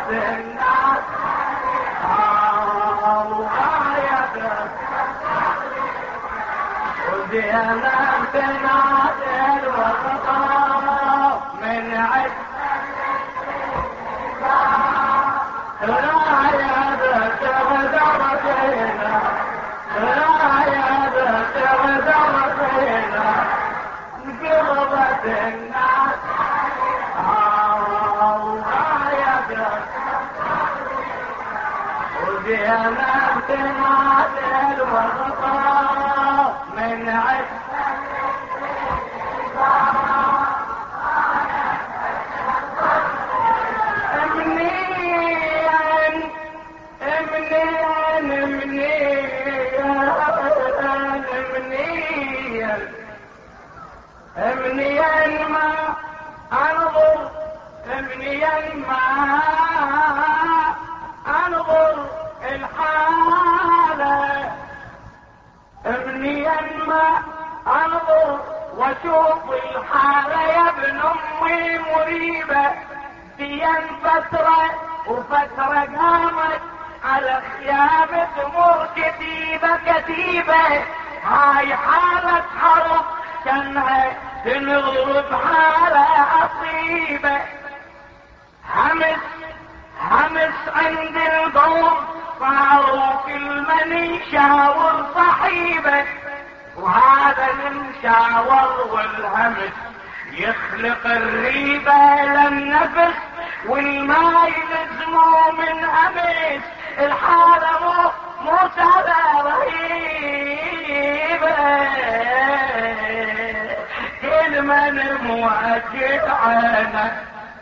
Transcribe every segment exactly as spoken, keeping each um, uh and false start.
الناس وغايتك ودينا تنادي الوطن من عد رايتك غدرتنا رايتك غدرتنا انقلبت الناس وغايتك ودينا تنادي الوطن من عد امنيا ما انظر امنيا ما انظر الحالة امنيا ما انظر واشوف الحالة يا ابن امي مريبة ديان فترة وفترة قامت على خيام تمر كتيبة كتيبة هاي حالة حرب كانها تنغرب حالة عصيبة همس همس عند القوم صاروا كل من يشاور صحيبة وهذا المشاور والهمس يخلق الريبة للنفس والما يلزموا من امس الحالة مو مو سهلة رهيبة كل من موجه عينه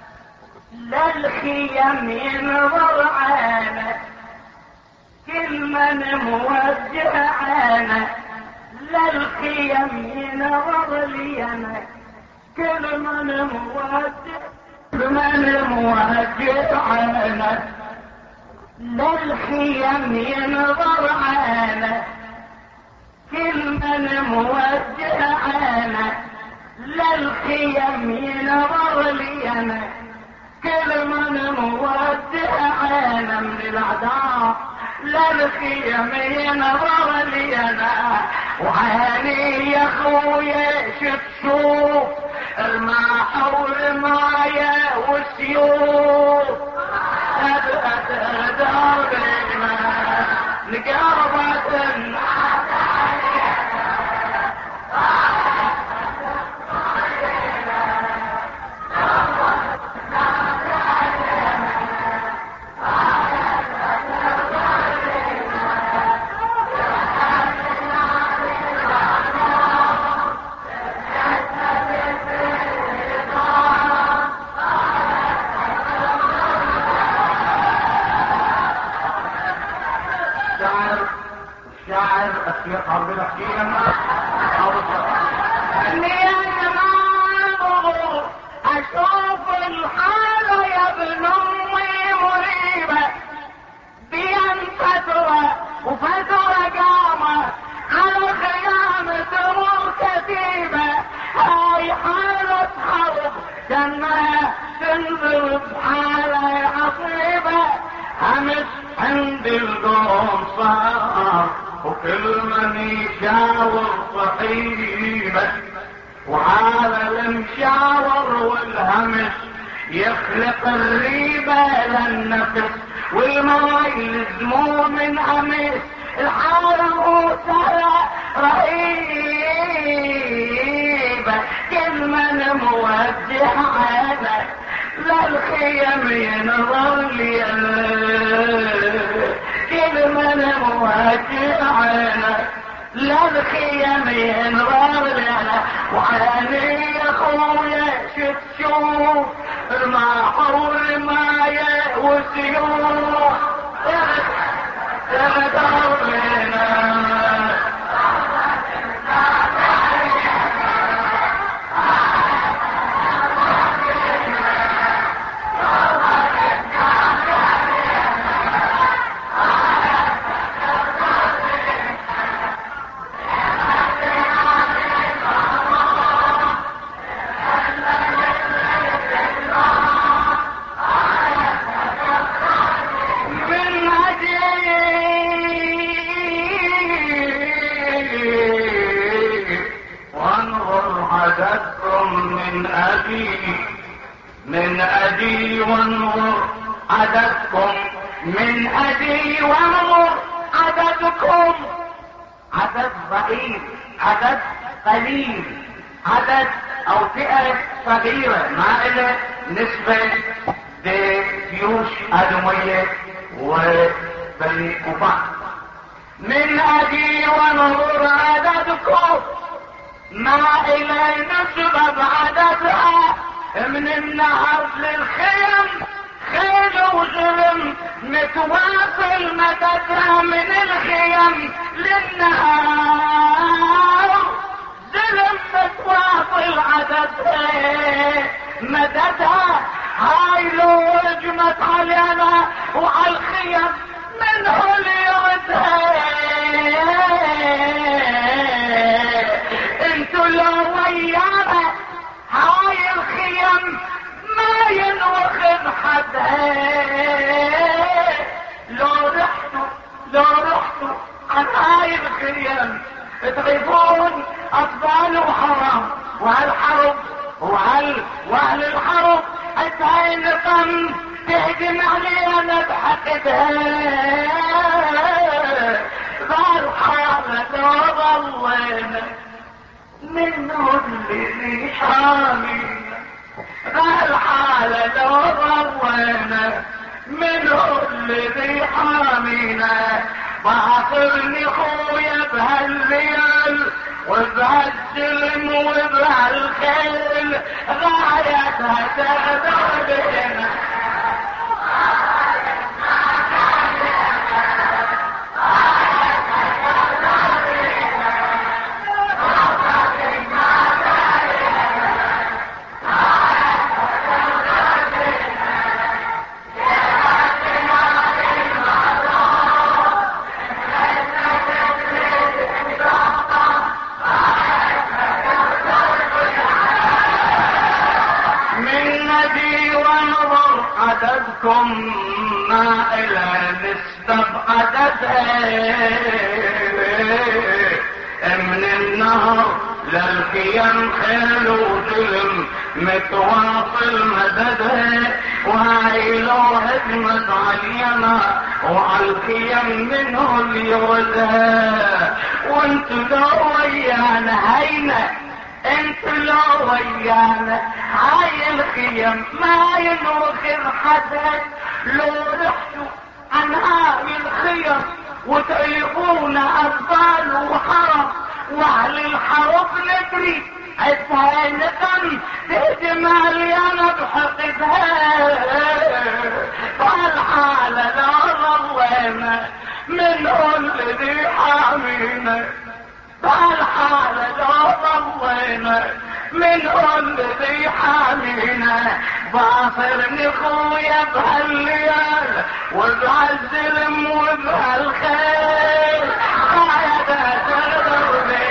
للخيم ينظر عينه كل من موجه عينه للخيم ينظر لينا كل من موجه من موجه عينه للخيم ينظر عينه كل من موجه عينه للخيم ينظر لينا كل من موجه عينه من الاعداء للخيم ينظر لينا وعيني يا خويا شو تشوف الماء والمايه والسيوف أبأت دربنا لقربة الناس اني انا ما انظر اشوف الحالة يا ابن امي مريبة بين فترة وفترة قامت على خيام تمر كتيبة هاي حالة حرب كانها تنزل بحالة عصيبة همس عند القوم صار وكل من يشاور صحيبة وهذا المشاور والهمس يخلق الريبة للنفس والما يلزموا من امس الحالة مو سهلة رهيبة كل من موجه عينه للخيم ينظر لي كل من موجه عينه للخيم ينظر لي وعيني يا خويا شو تشوف الماء والمايه والسيوف تغدر لنا وانظر عددكم، من أجي وانظر عددكم. عدد ضئيل، عدد قليل، عدد او فئة صغيرة ما إله نسبة لجيوش آدمية وبني كفار. من أجي ونظر عددكم، ما إله نسبة بعددها، من النهر للخيم خيل وظلم متواصل مددها، من الخيم للنهار ظلم متواصل عددها مددها. هاي لو هجمت علينا وعلى الخيم منه اللي يردها. انتو لو ويانا هاي الخيم ما ينوخذ حدها. لو رحتوا لو رحتوا عن هاي الخيم تغيبون اطفال وحرام وهالحرب وهل واهل الحرب حتى نقم تهجم علينا بحقدها. بالحالة لو ضلينا منه اللي حامينا، بالحالة لو ضلينا منه اللي حامينا. بعصرني خويا بهالليل وبهالسلم وبهالخيل غايتها تغدرنا. عددكم ما إلى نسبة بعددها، من النهر للخيم خيل وظلم متواصل مددها. وهاي لو هجمت علينا وعلى الخيم منه اللي يردها. وانتو لو ويانا هينا، انتو لو ويانا هاي الخيم ما ينوخذ حدا. لو رحتوا عن هاي الخيم وتعيقونا اطفال وحرم واهل الحرب ندري عدها نقم تهجم علينا بحقدها. فالحالة لا ضلينا منه الذي حامينا، بالحالة لا ضلينا منه الذي حامينا. باصرني خويا بهالليل وبهالزلم وبهالخيل غايتها تغدرني.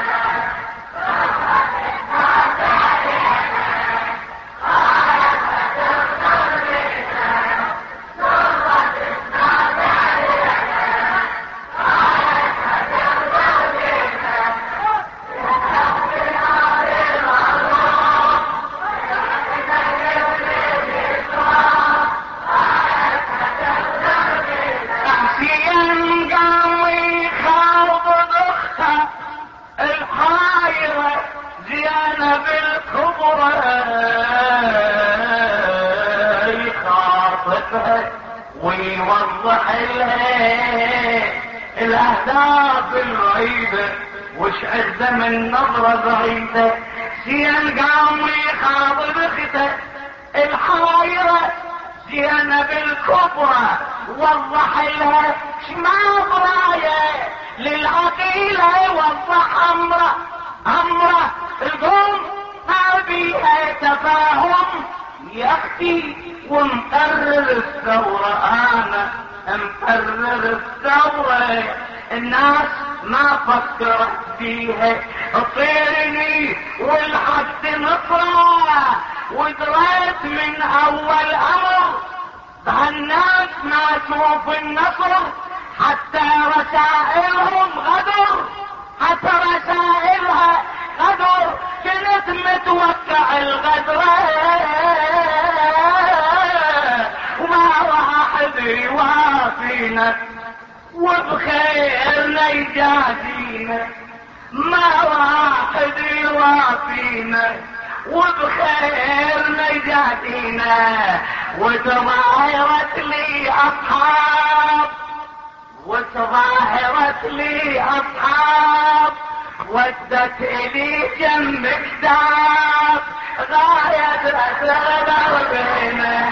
ويوضح لها الاهداف البعيدة وش عزة من نظرة بعيدة. زين قام يخاطب اخته الحايرة زينب الكبرى، وضح لها شما براية للعقيلة، وضح امره امره القوم ما بيها تفاهم يا اختي. ومقرر الثورة انا مقرر الثورة، الناس ما فكرت فيها. اطيرني والحد نصرة ودريت من اول امر بهالناس ما تشوف النصر حتى رسائلهم غدر، حتى رسائلها غدر. كنت متوقع الغدر يوافينا وبخيرنا يجازينا، ما واحد يوافينا وبخيرنا يجازينا. وتظاهرت لي اصحاب وتظاهرت لي اصحاب ودت الي جنب كتاب غاية رسالة بينا.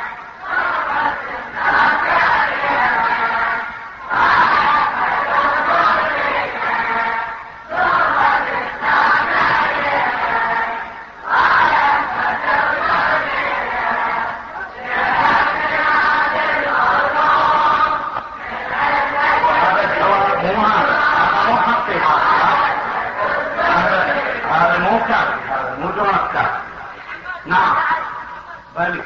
نعم بل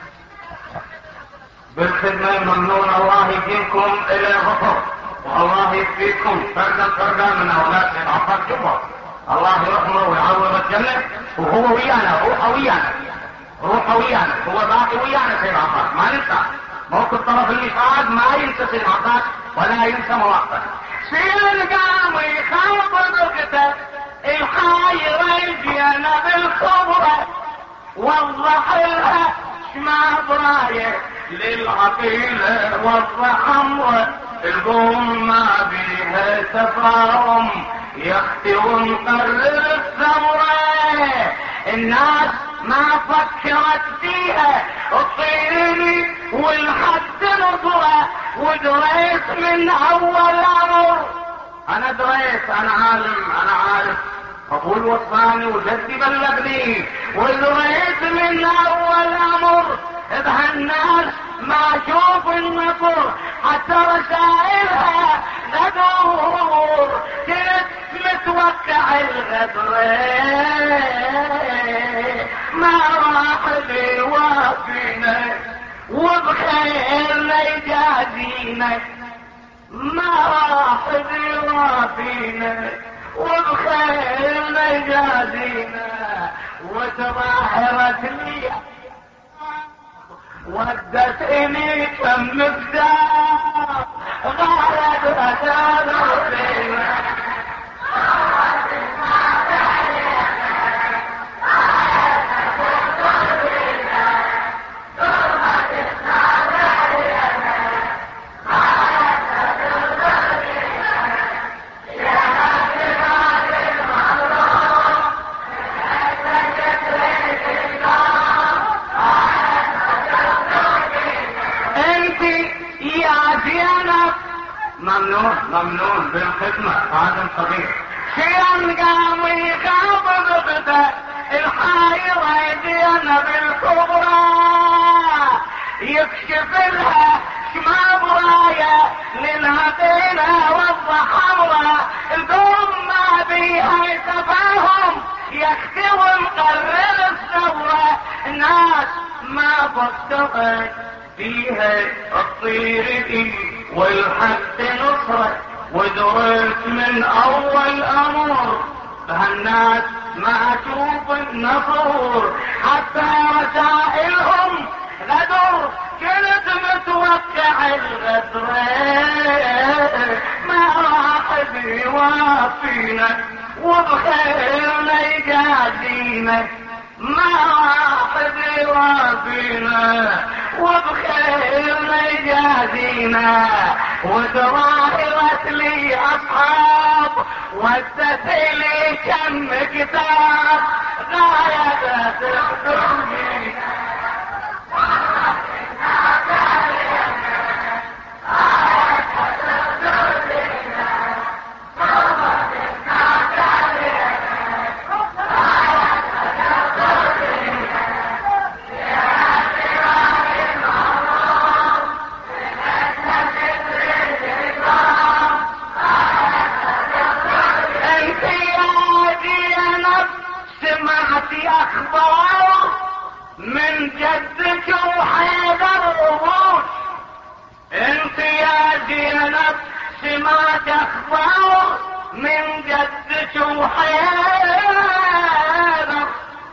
بالخدمة ممنون. الله يجيكم الى الغفر والله يكفيكم فردا فردا من اولاد العطار جوا. الله يرحمه ويعوض الجنة وهو ويانا روحه ويانا روحه ويانا هو باقي ويانا سيد عطار ما ننسى موقف طرف الإفعاد ما ينسى سيد عطار ولا ينسى مواقفه. سيد قام يخاف ضغطه الحايرة يجينا بالخبرة وضح لها شما برايه للعقيلة وضح امره القوم ما بيها تفاهم يختي ونقرر الثورة. الناس ما فكرت فيها الطيري والحد نظرة ودريت من اول امر. انا دريت انا عالم انا عارف ابوي وصاني وجدي بلغني ودريت من اول امر بهالناس ما اشوف النصر حتى رسائلها غدور كنت متوقع الغدر ما راح يوافينا وبخيرنا يجازينا ما راح يوافينا وبخيرنا يجازينا. وتظاهرت لي ودت الي كم مقدار غاية رسالة فينا. ممنون ممنون بالخدمة هذا صغير. شيئا قام يخاف ضغطه الحايرة يدينا بالكبرى يكشف لها شما براية للهدينا والضحورة القوم ما بيها تفاهم يختي ونقرر الثورة. الناس ما فكرت فيها الطير دي والحق نصرة ودرت من اول امر بهالناس ما اشوف النصر حتى رسائلهم غدر كنت متوقع الغدر ما راح يوافينا وبخيرنا يجازينا ما راح يوافينا وبخيرنا يجازينا. وتظاهرت لي اصحاب ودت لي كم كتاب غاية تخدمني اخبار من جدك وحيدر رموش. انت يا زينب سمعت اخبار من جدك وحيدر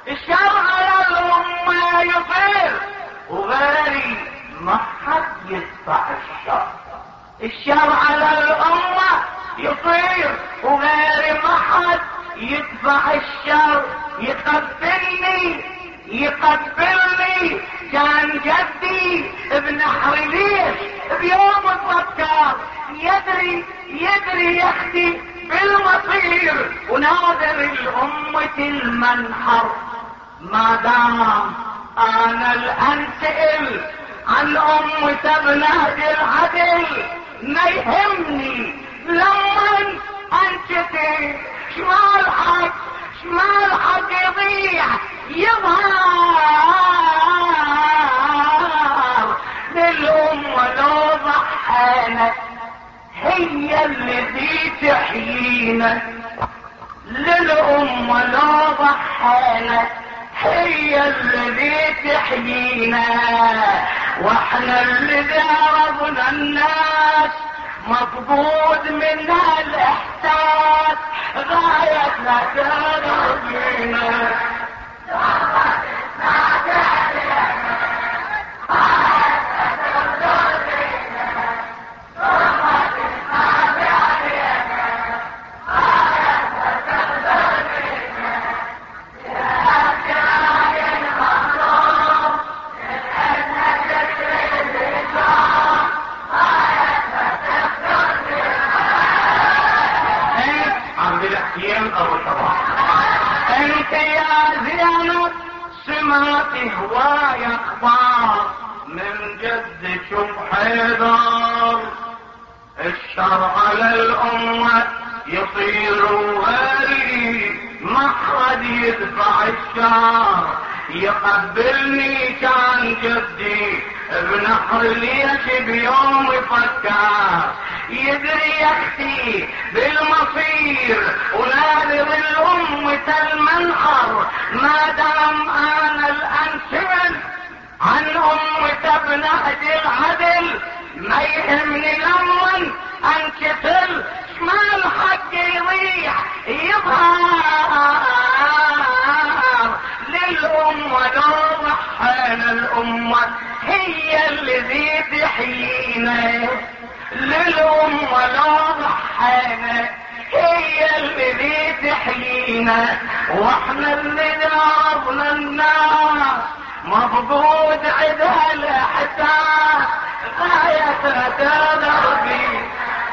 الشرع للأمة يطير وغيري ما حد يدفع الشر. الشر على الأمة يطير وغير ما حد يدفع الشر. يقبلني يقبلني كان جدي ابن حريليش بيوم الفكار يدري يدري يختي بالمصير وناظر الأمة المنحر. ما دام انا الان سئل عن أمة ابناء العدل ما يهمني لما انشتي شمال حق شمال حق يضيع يظهر للأمة لو ضحينا هي الذي تحيينا. للأمة لو ضحينا هي الذي تحيينا. واحنا الذي عرضنا الناس مفقود منها الاحساس غايتنا ترضينا. انت يا زينب سمعت هواي اخبار من جدك بحيدر. الشر على الامة يطير وغيري ما حد يدفع الشر. يقبلني كان جدي بنحر ليش بيوم يفكر. يدري يختي بالمصير ونادر الأمة المنحر. ما دام انا الان سئل عن أمة ابناء العدل ما يهمني لما انكسل شمال حق يضيع يظهر للأمة لو ضحينا. الأمة هي الذي تحيينا. للأمة لو ضحينا هي الذي تحيينا. واحنا اللي دارنا الناس مفقود عدها الاحساس غاية تدربي.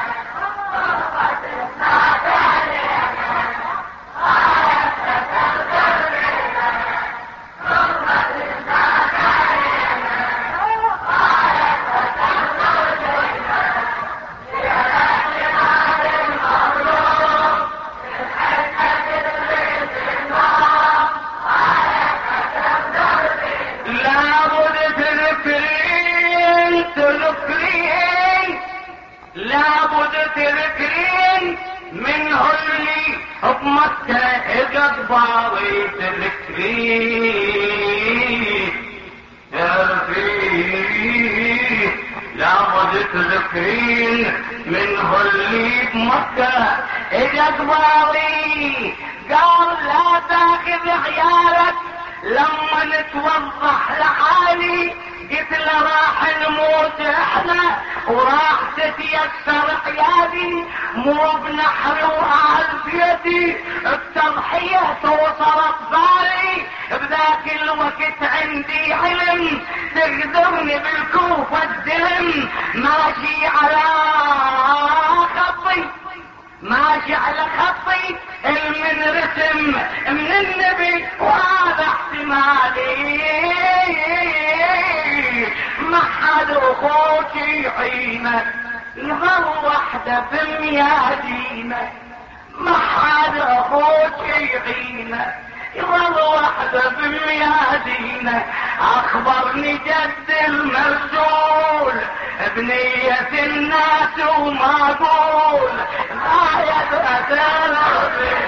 لابد تذكرين منه اللي بمكة اجت باضي تذكرين تذكرين. لابد تذكرين منه اللي بمكة اجت باضي قال لا تاخذ عيالك لما نتوضح لحالي. قلت له راح نموت احنا وراح تتيسر عيالي مو بنحر واهل بيتي. التضحية توصلت بالي بذاك الوقت عندي علم تقدرني بالكوفة الدم. ماشي على خطي ماشي على خطي المن رسم من النبي وهذا احتمالي. ما حد اخوك يعينك يظل وحده بميادينك. ما حد اخوك يعينك يظل وحده بميادينك. اخبرني جد المرسول بنية الناس وما اقول غاية اتلغي.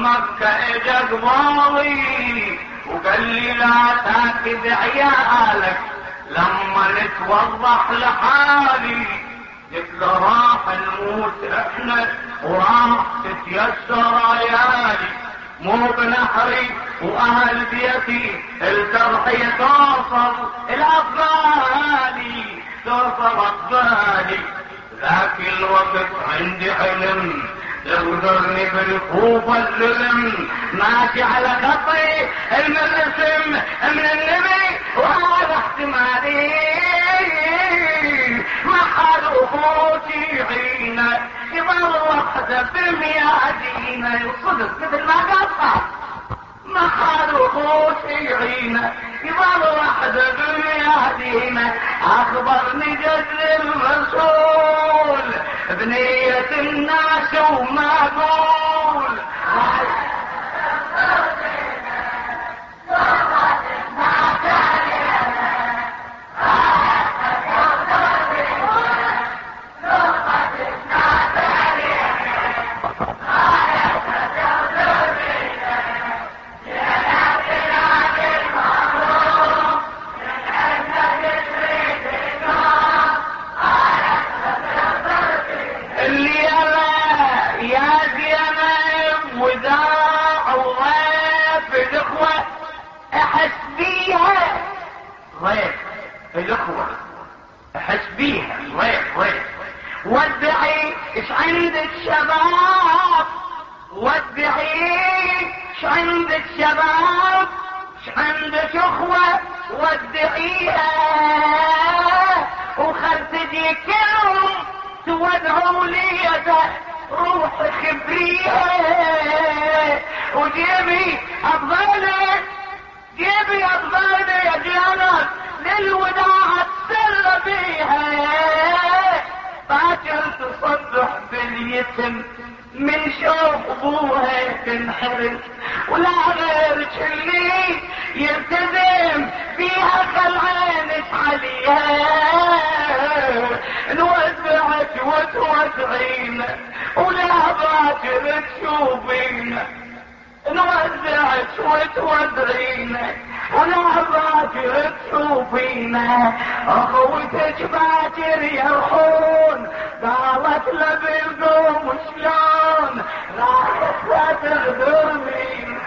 مكة اجا قبالي وقال لي لا تاكد عيالك لما نتوضح لحالي. قلت له راح نموت احنا وراح تتيسر عيالي، مو بنحري واهل بيتي التضحية توصل الاطفالي توصل اطفالي. ذاك الوقت عندي علم تقدرني بالخوف الظلم، ماشي على خطي المرسم من النبي وهذا احتمالي. ما حد اخوتي عينه يظل وحده بميادينه، يصدق مثل ما قطع. ما حد اخوتي عينه يظل وحده بميادينه، اخبرني جد الرسول بنية الناس وما اقول. الأخوة أحس بيها ضيف ضيف. ودعي إيش عندك شباب، ودعي إيش عندك شباب، إيش عندك أخوة ودعيها وخل تجيكم تودعوا لي روح خبريها. وجيبي أفضلك جيبي أفضلك يا جانب للوداع تسر بيها. باكر تصبح باليتم من شوق ابوها تنحرق، ولا غيرك اللي يلتزم فيها خل عينك عليها. نودعك وتودعينا ولا باكر تشوفينا، نودعك وتودعينا ولا باكر تشوفينا. اخوتك باكر يرحون قالت له بالقوم شلون راحت لا تغدرني.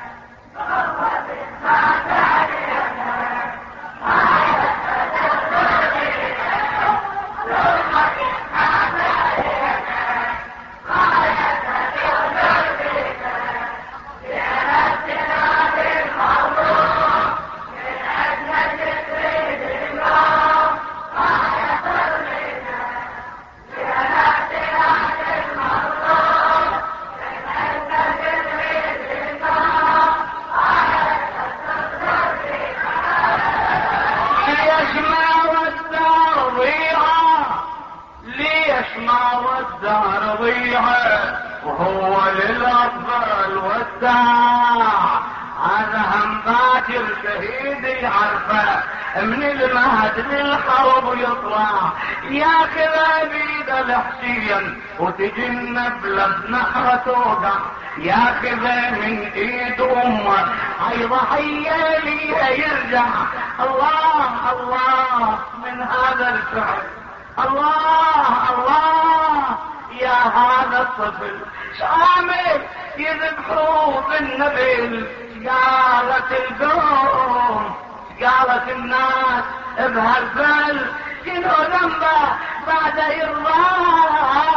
وهو للأفضل والداع هذا هم باكر شهيد يعرفه من المهد للحرب يطلع ياخذ بيد الحسين وتجنب لبنحرة توقع، ياخذ من ايد امه هاي ضحية ليها يرجع. الله الله من هذا الفعل، الله الله يا هذا الطفل شامل يذبحوا بالنبيل. قالت القوم قالت الناس بهالفل شنو ذنبه بعد يرضى،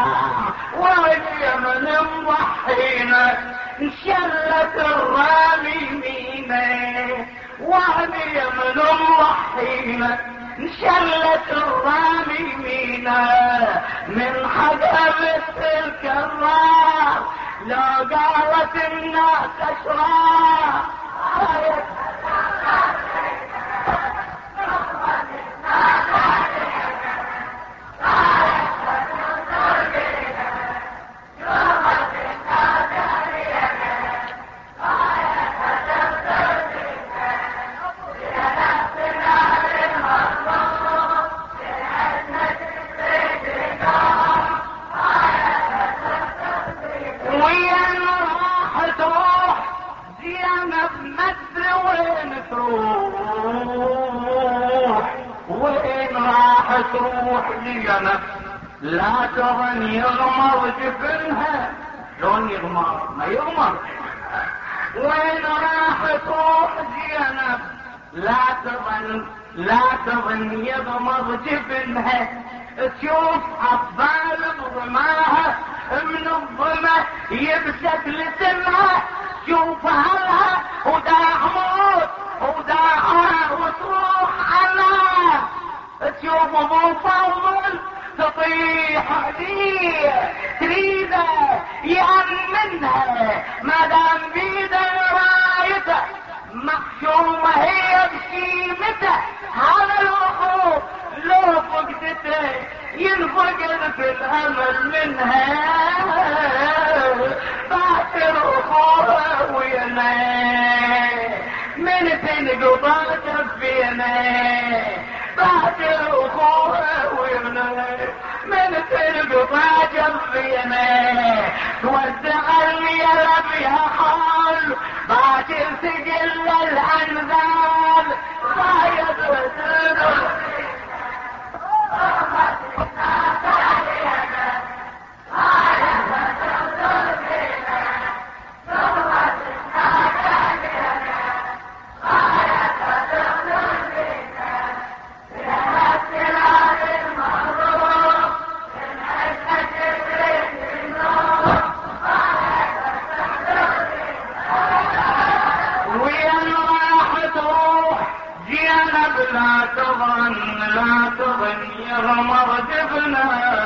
واليمن مضحينا انشلت الراميمينه، واليمن مضحينا انشلت الراميمينه من حقبة الكرار. لو قالت الناس اشرار وين راحت وإن راح تروح زينب لا تظن يغمر جبنها. شلون يغمر؟ ما يغمر. وإن راح تروح زينب لا تظن لا تظن يغمر جبنها. تشوف عبال بضماها من الظما يبسك لسمها. شوف هلها وداع موت وداعها وتروح عنها. تشوف ابو فضل تطيح عليه تريده يأمنها ما دام بيده رايته محشومه هي بشيمته. هذا الوقوف لو فقدته ينفقد في الامل منها. باكر اخوها وينا من تنقضى كفينا. باكر اخوها وينا من تنقضى كفينا. تودع اليد بها حال باكر تقل الانذال. ما يدرسنا لا تظن لا تظن يغمر جبنها.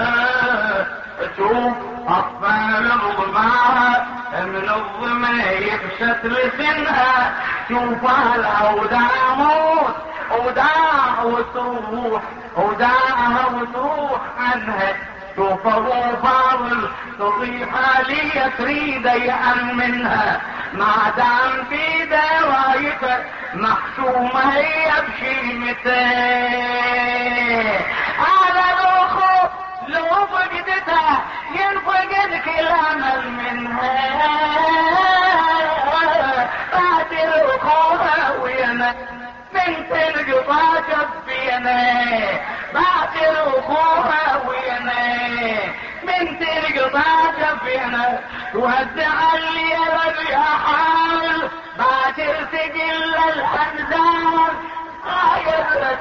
شوف اطفال بضماها من الظما يبشت لسنها. شوف الاوداع موت وداع وتروح وداعها وتروح عنها. شوف ابو فاضل تضيح لي تريد يأمنها ما دام بيده رايته محشومه هي بشيمته. هذا الاخو لو فقدتها ينفقد كل امل منها. قاتل اخوها وينا من تلقطا كفينا. قاتل اخوها وينا من تلقطا كفينا. تودع الليل بها حال باكر تقل الانذار. آية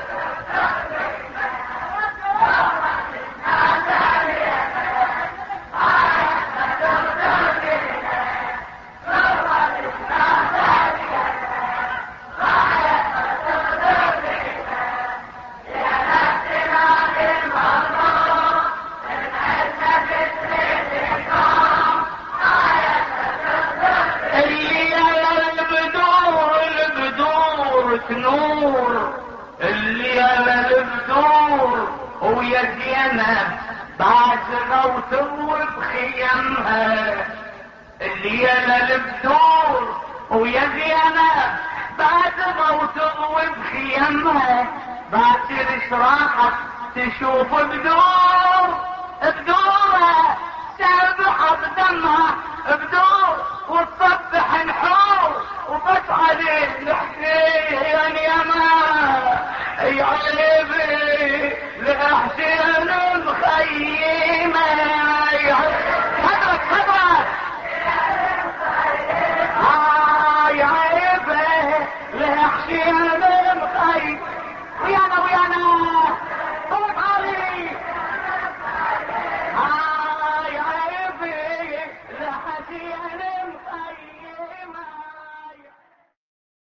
نور اللي انا البدور ويا زينب بعد غوت بخيمها. اللي انا البدور ويا زينب بعد غوت بخيمها. باكر راحت تشوف بدور بدورها سابحة بدمها بدور والصف